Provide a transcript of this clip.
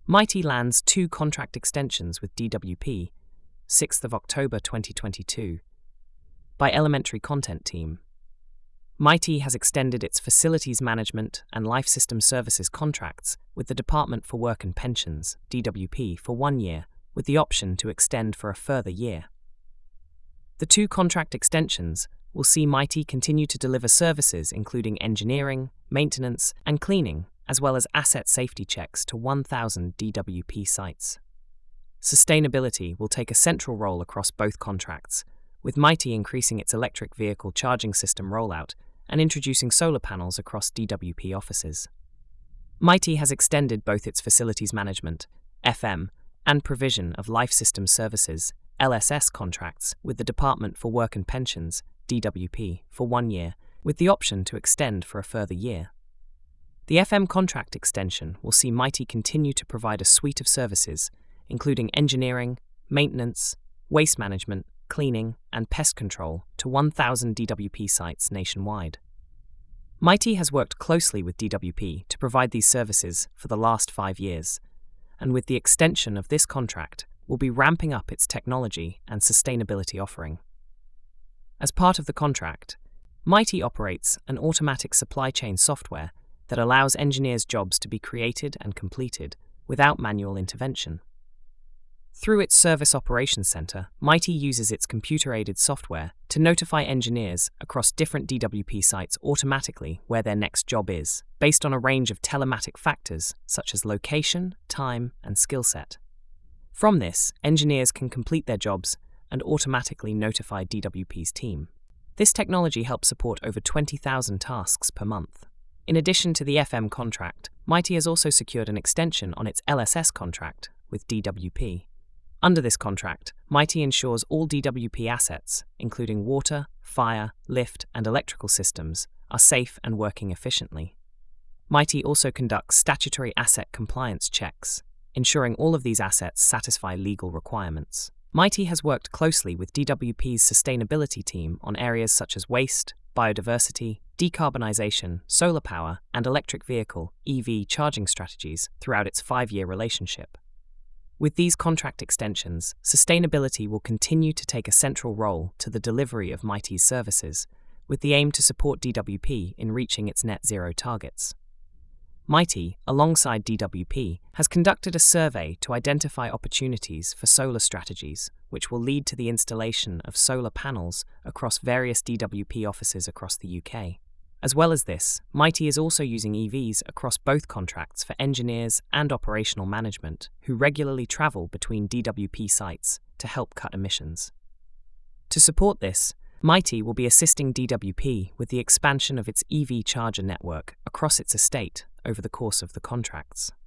Mitie lands 2 contract extensions with DWP, 6th of October 2022. By Elementary Content Team. Mitie has extended its Facilities Management and Life System Services contracts with the Department for Work and Pensions, DWP, for 1 year, with the option to extend for a further year. The 2 contract extensions will see Mitie continue to deliver services including engineering, maintenance, and cleaning, as well as asset safety checks to 1,000 DWP sites. Sustainability will take a central role across both contracts, with Mitie increasing its electric vehicle charging system rollout and introducing solar panels across DWP offices. Mitie has extended both its Facilities Management, FM, and provision of Life System Services, LSS contracts with the Department for Work and Pensions, DWP, for 1 year, with the option to extend for a further year. The FM contract extension will see Mitie continue to provide a suite of services, including engineering, maintenance, waste management, cleaning, and pest control to 1,000 DWP sites nationwide. Mitie has worked closely with DWP to provide these services for the last 5 years, and with the extension of this contract, will be ramping up its technology and sustainability offering. As part of the contract, Mitie operates an automatic supply chain software that allows engineers' jobs to be created and completed without manual intervention. Through its Service Operations Center, Mitie uses its computer-aided software to notify engineers across different DWP sites automatically where their next job is, based on a range of telematic factors such as location, time, and skill set. From this, engineers can complete their jobs and automatically notify DWP's team. This technology helps support over 20,000 tasks per month. In addition to the FM contract, Mitie has also secured an extension on its LSS contract with DWP. Under this contract, Mitie ensures all DWP assets, including water, fire, lift, and electrical systems, are safe and working efficiently. Mitie also conducts statutory asset compliance checks, ensuring all of these assets satisfy legal requirements. Mitie has worked closely with DWP's sustainability team on areas such as waste, biodiversity, decarbonisation, solar power, and electric vehicle (EV) charging strategies throughout its 5-year relationship. With these contract extensions, sustainability will continue to take a central role to the delivery of Mitie's services, with the aim to support DWP in reaching its net zero targets. Mitie, alongside DWP, has conducted a survey to identify opportunities for solar strategies, which will lead to the installation of solar panels across various DWP offices across the UK. As well as this, Mitie is also using EVs across both contracts for engineers and operational management who regularly travel between DWP sites to help cut emissions. To support this, Mitie will be assisting DWP with the expansion of its EV charger network across its estate over the course of the contracts.